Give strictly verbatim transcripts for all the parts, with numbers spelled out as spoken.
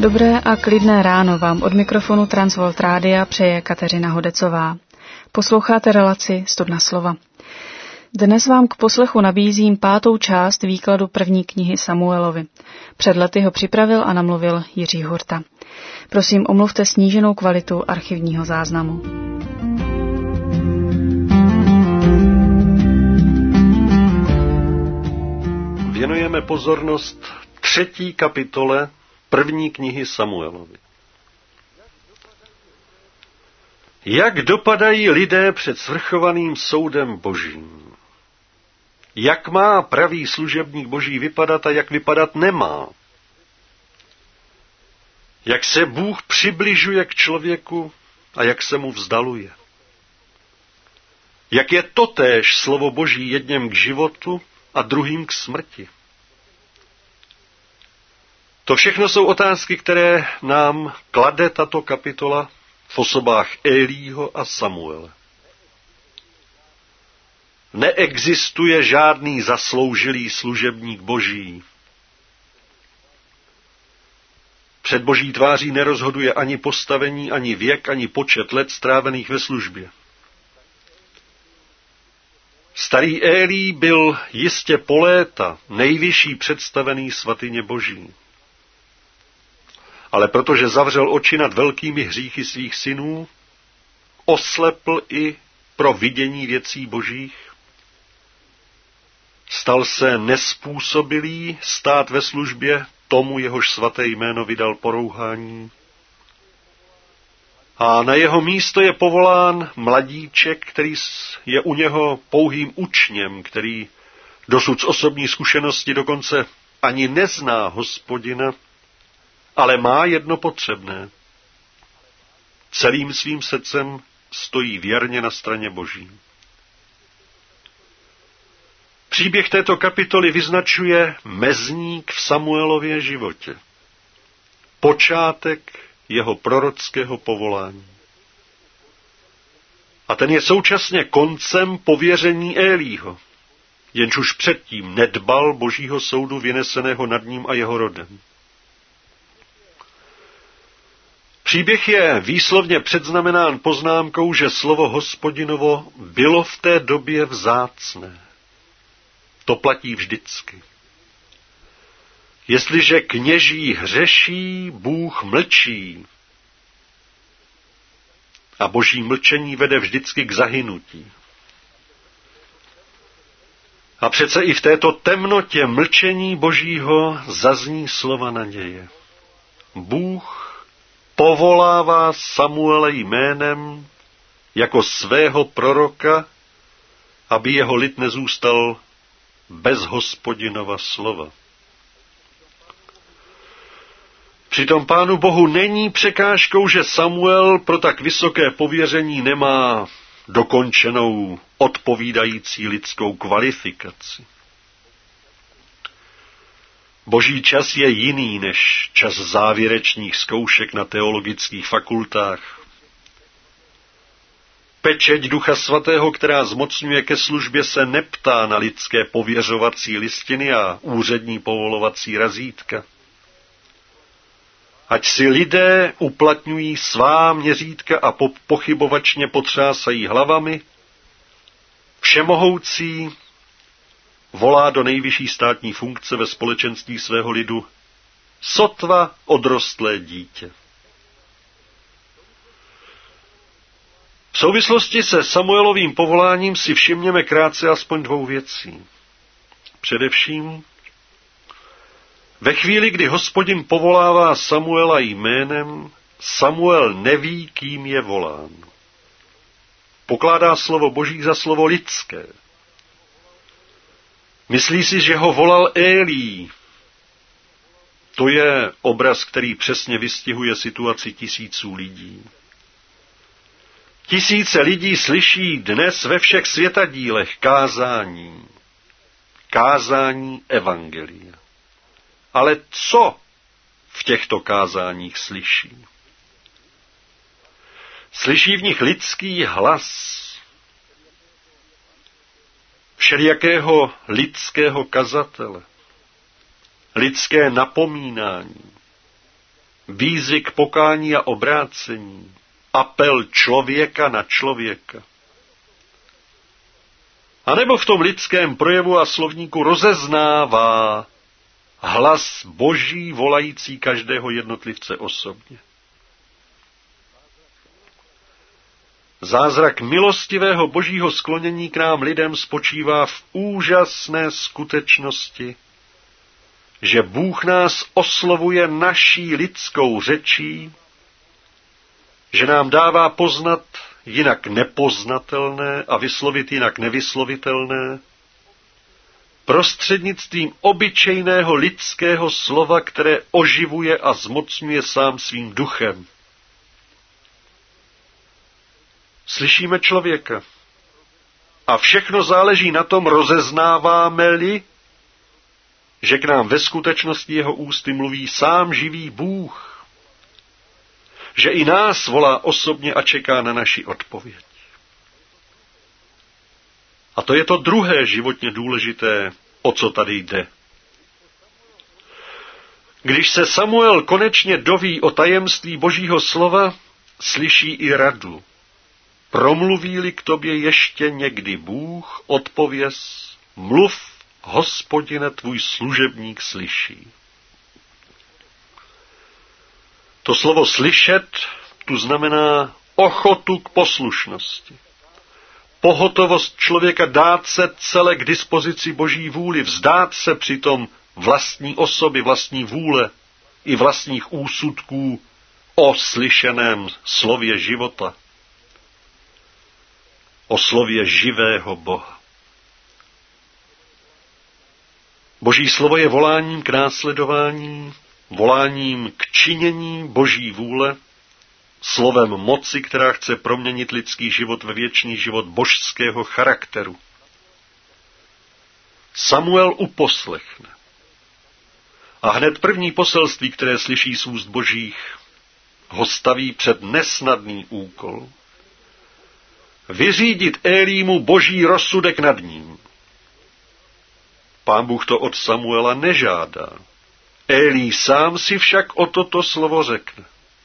Dobré a klidné ráno vám od mikrofonu Transvolt Rádia přeje Kateřina Hodecová. Posloucháte relaci Studna slova. Dnes vám k poslechu nabízím pátou část výkladu první knihy Samuelovi. Před lety ho připravil a namluvil Jiří Hurta. Prosím, omluvte sníženou kvalitu archivního záznamu. Věnujeme pozornost třetí kapitole první knihy Samuelovi. Jak dopadají lidé před svrchovaným soudem Božím? Jak má pravý služebník Boží vypadat a jak vypadat nemá? Jak se Bůh přibližuje k člověku a jak se mu vzdaluje? Jak je totéž slovo Boží jedněm k životu a druhým k smrti? To všechno jsou otázky, které nám klade tato kapitola v osobách Élího a Samuele. Neexistuje žádný zasloužilý služebník Boží. Před Boží tváří nerozhoduje ani postavení, ani věk, ani počet let strávených ve službě. Starý Élí byl jistě po léta nejvyšší představený svatyně Boží. Ale protože zavřel oči nad velkými hříchy svých synů, oslepl i pro vidění věcí božích, stal se nespůsobilý stát ve službě tomu, jehož svaté jméno vydal porouhání. A na jeho místo je povolán mladíček, který je u něho pouhým učněm, který dosud z osobní zkušenosti dokonce ani nezná Hospodina, ale má jedno potřebné. Celým svým srdcem stojí věrně na straně Boží. Příběh této kapitoly vyznačuje mezník v Samuelově životě. Počátek jeho prorockého povolání. A ten je současně koncem pověření Élího, jenž už předtím nedbal Božího soudu vyneseného nad ním a jeho rodem. Příběh je výslovně předznamenán poznámkou, že slovo Hospodinovo bylo v té době vzácné. To platí vždycky. Jestliže kněží hřeší, Bůh mlčí. A Boží mlčení vede vždycky k zahynutí. A přece i v této temnotě mlčení Božího zazní slova naděje. Bůh povolává Samuele jménem jako svého proroka, aby jeho lid nezůstal bez Hospodinova slova. Přitom Pánu Bohu není překážkou, že Samuel pro tak vysoké pověření nemá dokončenou odpovídající lidskou kvalifikaci. Boží čas je jiný než čas závěrečných zkoušek na teologických fakultách. Pečeť Ducha Svatého, která zmocňuje ke službě, se neptá na lidské pověřovací listiny a úřední povolovací razítka. Ať si lidé uplatňují svá měřítka a po- pochybovačně potřásají hlavami, všemohoucí volá do nejvyšší státní funkce ve společenství svého lidu sotva odrostlé dítě. V souvislosti se Samuelovým povoláním si všimněme krátce aspoň dvou věcí. Především, ve chvíli, kdy Hospodin povolává Samuela jménem, Samuel neví, kým je volán. Pokládá slovo Boží za slovo lidské. Myslí si, že ho volal Élí. To je obraz, který přesně vystihuje situaci tisíců lidí. Tisíce lidí slyší dnes ve všech světadílech kázání. Kázání evangelia. Ale co v těchto kázáních slyší? Slyší v nich lidský hlas, všelijakého lidského kazatele, lidské napomínání, výzvy k pokání a obrácení, apel člověka na člověka. A nebo v tom lidském projevu a slovníku rozeznává hlas Boží volající každého jednotlivce osobně. Zázrak milostivého Božího sklonění k nám lidem spočívá v úžasné skutečnosti, že Bůh nás oslovuje naší lidskou řečí, že nám dává poznat jinak nepoznatelné a vyslovit jinak nevyslovitelné, prostřednictvím obyčejného lidského slova, které oživuje a zmocňuje sám svým duchem. Slyšíme člověka a všechno záleží na tom, rozeznáváme-li, že k nám ve skutečnosti jeho ústy mluví sám živý Bůh, že i nás volá osobně a čeká na naši odpověď. A to je to druhé životně důležité, o co tady jde. Když se Samuel konečně doví o tajemství Božího slova, slyší i radu. Promluví-li k tobě ještě někdy Bůh, odpověz, mluv, Hospodine, tvůj služebník slyší. To slovo slyšet tu znamená ochotu k poslušnosti. Pohotovost člověka dát se celé k dispozici Boží vůli, vzdát se přitom vlastní osoby, vlastní vůle i vlastních úsudků o slyšeném slově života, o slově živého Boha. Boží slovo je voláním k následování, voláním k činění Boží vůle, slovem moci, která chce proměnit lidský život ve věčný život božského charakteru. Samuel uposlechne. A hned první poselství, které slyší z úst Božích, ho staví před nesnadný úkol. Vyřídit Élímu Boží rozsudek nad ním. Pán Bůh to od Samuela nežádá. Élí sám si však o toto slovo řekne.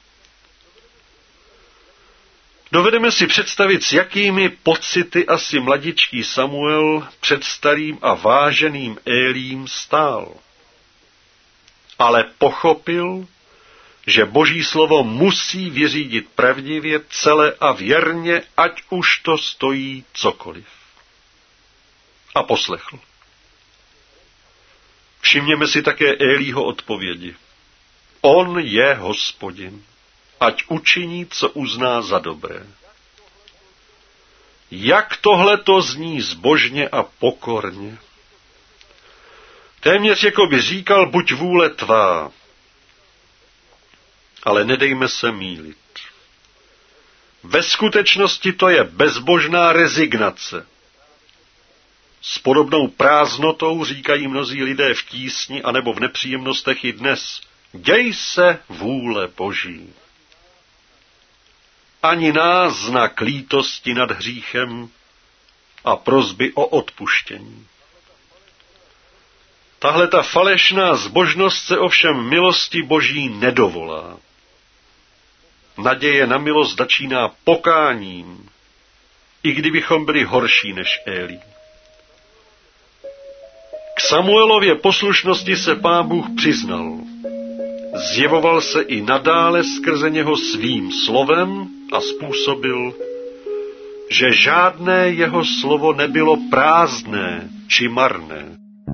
Dovedeme si představit, s jakými pocity asi mladičký Samuel před starým a váženým Élím stál. Ale pochopil, že Boží slovo musí vyřídit pravdivě, celé a věrně, ať už to stojí cokoliv. A poslechl. Všimněme si také Élího odpovědi. On je Hospodin, ať učiní, co uzná za dobré. Jak tohleto zní zbožně a pokorně. Téměř jako by říkal, buď vůle tvá. Ale nedejme se mýlit. Ve skutečnosti to je bezbožná rezignace. S podobnou prázdnotou říkají mnozí lidé v tísni anebo v nepříjemnostech i dnes. Děj se vůle Boží. Ani náznak lítosti nad hříchem a prosby o odpuštění. Tahle ta falešná zbožnost se ovšem milosti Boží nedovolá. Naděje na milost začíná pokáním, i kdybychom byli horší než Élí. K Samuelově poslušnosti se Pán Bůh přiznal. Zjevoval se i nadále skrze něho svým slovem a způsobil, že žádné jeho slovo nebylo prázdné či marné.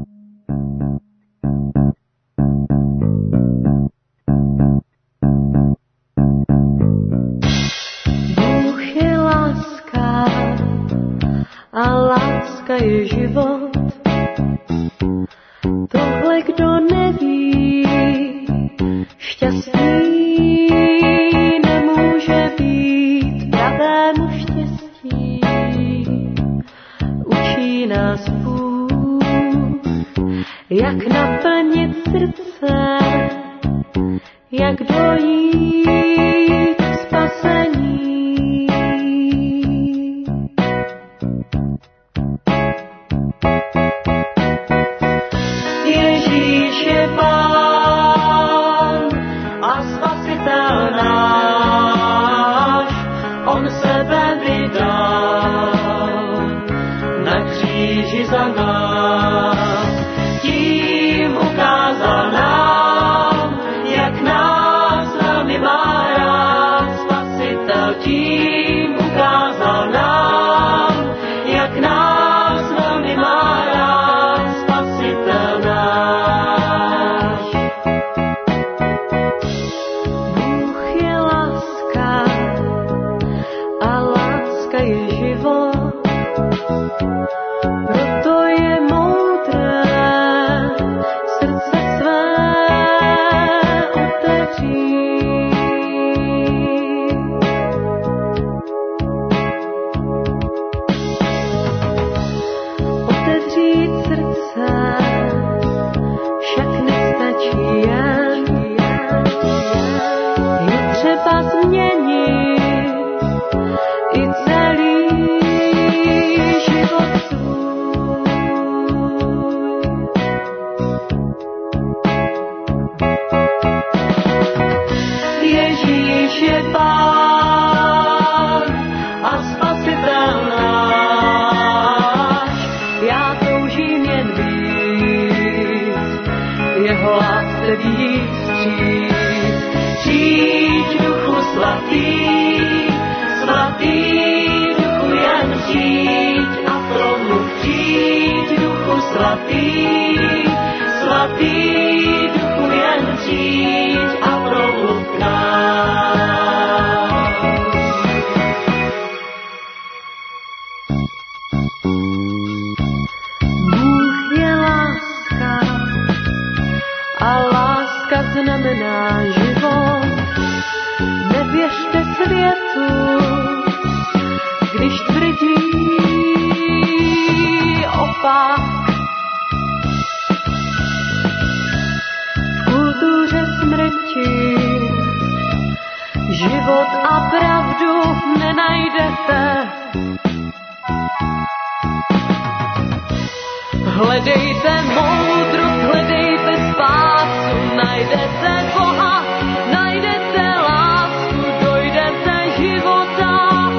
Bůh je láska a láska je život. Tohle kdo neví, šťastný nemůže být pravému štěstí. Učí nás Bůh, jak naplnit srdce, jak dojít k spasení. Ježíš je Pán a spasení. za nás. Tím ukázal nám, jak nás velmi má rád. Spasitel tím ukázal nám, jak nás velmi má rád. Spasitel náš. Bůh je láska a láska je život. Proto je moudré srdce své otevřít. Otevřít srdce však nestačí jen. Je třeba změnit i celý život svůj. Ježíš je Pán a Spasitel náš. Já toužím jen víc, jeho lásce víc přijít. Přijď, Duchu svatý, svatý Duchu jen přijď a promluv. Přijď, Duchu svatý, svatý Duchu jen přijď a promluv k nám. Bůh je láska a láska znamená život. Nevěřte světu, když tvrdí opak. V kultuře smrti život a pravdu nenajdete. Hledejte moudrost, hledejte spásu, najdete Boha, najdete lásku, dojdete života,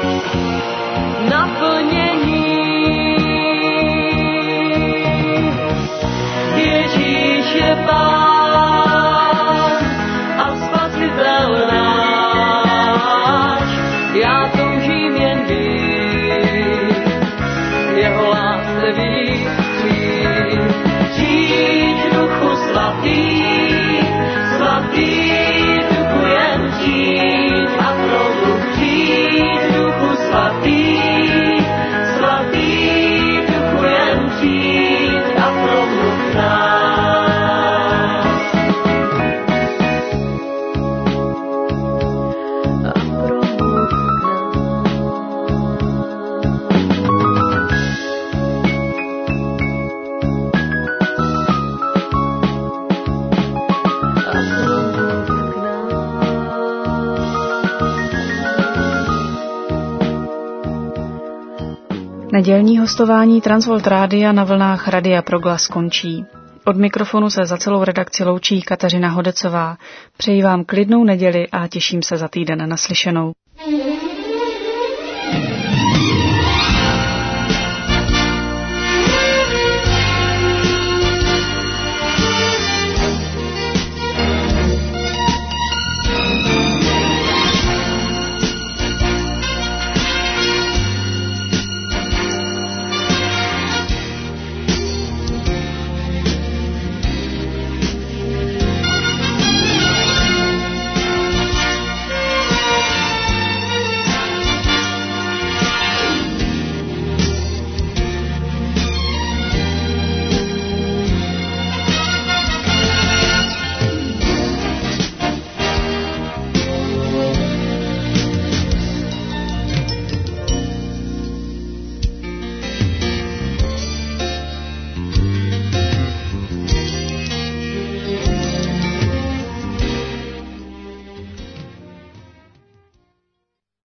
naplnění. Ježíš je Pán a Spasitel náš. Já toužím jen víc, jeho lásce víc přijít. Přijď, Duchu svatý, svatý Duchu jen přijď a promluv. Přijď, Duchu svatý, svatý Duchu jen přijď a promluv k nám. A promluv k Nedělní hostování Transworld Rádia na vlnách Radia Proglas končí. Od mikrofonu se za celou redakci loučí Kateřina Hodecová. Přeji vám klidnou neděli a těším se za týden naslyšenou.